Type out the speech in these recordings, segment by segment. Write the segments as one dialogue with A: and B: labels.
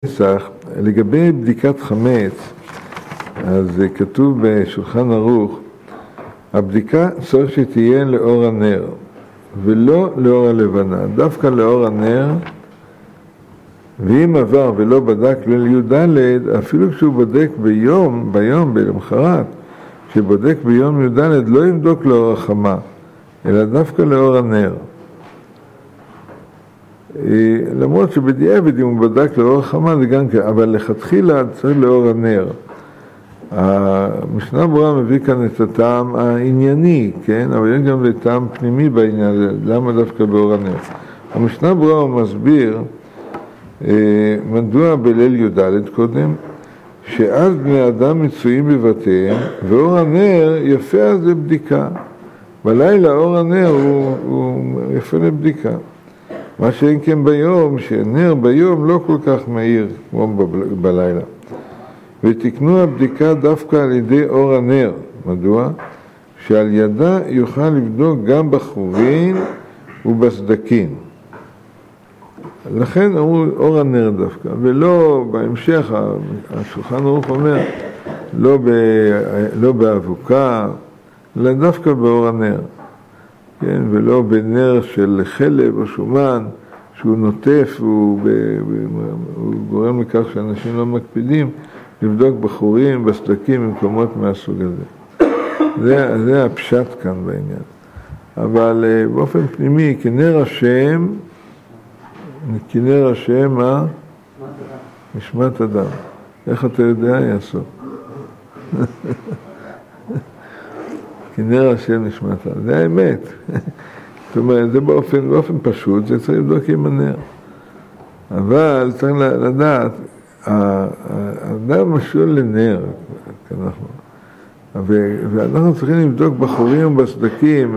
A: לגבי בדיקת חמץ, אז כתוב בשולחן ערוך, הבדיקה צריך שתהיה לאור הנר, ולא לאור הלבנה, דווקא לאור הנר, ואם עבר ולא בדק ליל י"ד, אפילו כשהוא בודק ביום, למחרת, כשבודק ביום י"ד, לא יבדוק לאור החמה, אלא דווקא לאור הנר. למרות שבדיעבד אם הוא בדק לאור החמה זה גם כן, אבל לכתחילה צריך לאור הנר. המשנה ברורה מביא כאן את הטעם הענייני, כן? אבל יש גם טעם פנימי בעניין הזה, למה דווקא באור הנר. המשנה ברורה הוא מסביר מדוע בליל י"ד קודם, שאז בני אדם מצויים בבתיהם, ואור הנר יפה אז לבדיקה. בלילה אור הנר הוא יפה לבדיקה. מה שאין כן ביום, שנר ביום לא כל כך מהיר כמו בלילה. ותקנו הבדיקה דווקא על ידי אור הנר. מדוע? שעל ידה יוכל לבדוק גם בחורין ובסדקים. לכן אמרו אור הנר דווקא, ולא בהמשך, השולחן ערוך אומר, לא באבוקה, אלא דווקא באור הנר. כן, ולא בנר של חלב או שומן, שהוא נוטף, הוא גורם לכך שאנשים לא מקפידים לבדוק בחורים, בסדקים, במקומות מהסוג הזה. זה הפשט כאן בעניין. אבל באופן פנימי, כנר השם, מה? נשמת אדם. איך אתה יודע, יעשו? כנר השם נשמת אדם. זה האמת. זאת אומרת, זה באופן פשוט, זה צריך לבדוק עם הנר. אבל צריך לדעת, האדם משול לנר, ואנחנו צריכים לבדוק בחורים ובסדקים,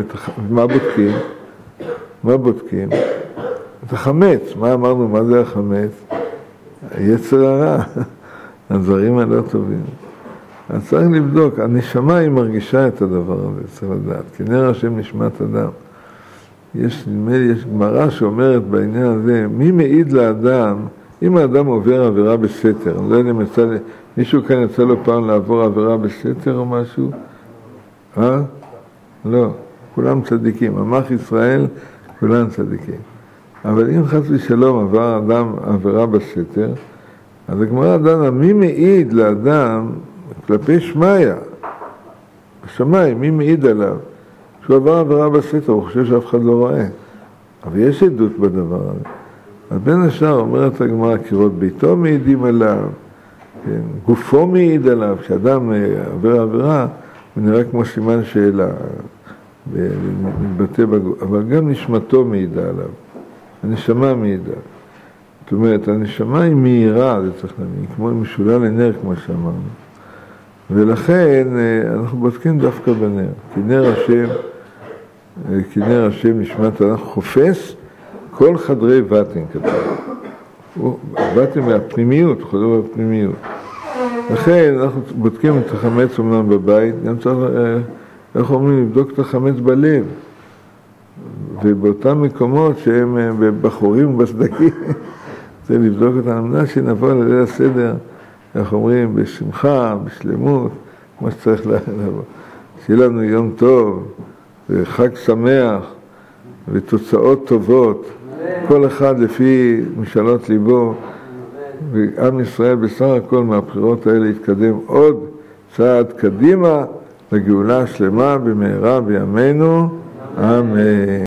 A: מה בודקים? את החמץ. מה אמרנו? מה זה החמץ? היצר הרע, הדברים הלא טובים. אז צריך לבדוק, הנשמה היא מרגישה את הדבר הזה, צריך לדעת, כנר השם נשמת אדם. יש גמרא שאומרת בעניין הזה, מי מעיד לאדם, אם האדם עובר עבירה בסתר, אני לא יודע אם מישהו כאן יצא לו פעם לעבור עבירה בסתר או משהו? לא, כולם צדיקים, עמך ישראל, כולם צדיקים. אבל אם חס ושלום עבר אדם עבירה בסתר, אז הגמרא דנה, מי מעיד לאדם כלפי שמיה, בשמיים, מי מעיד עליו? שהוא עבר עבירה בסתר, הוא חושב שאף אחד לא רואה. אבל יש עדות בדבר הזה. אז בין השאר אומרת הגמרא, קירות ביתו מעידים עליו, כן, גופו מעיד עליו, כשאדם עבר עבירה, הוא נראה כמו סימן שאלה, מתבטא בגוף, אבל גם נשמתו מעידה עליו, הנשמה מעידה. זאת אומרת, הנשמה היא מהירה, זה צריך להבין, כמו משולה לנר, כמו שאמרנו. ולכן אנחנו בודקים דווקא בנר, כנר השם נשמת אדם חופש כל חדרי וטן כתוב. וטן מהפנימיות, חוזר בפנימיות. לכן אנחנו בודקים את החמץ אומנם בבית, גם צריך, איך אומרים, לבדוק את החמץ בלב. ובאותם מקומות שהם בחורים ובסדקים, צריך לבדוק אותם, אמנה שנבוא לליל הסדר, איך אומרים, בשמחה, בשלמות, כמו שצריך לבוא. שיהיה לנו יום טוב, וחג שמח, ותוצאות טובות, כל אחד לפי משאלות ליבו, ועם ישראל בסך הכל מהבחירות האלה יתקדם עוד צעד קדימה, לגאולה שלמה במהרה בימינו, אמן.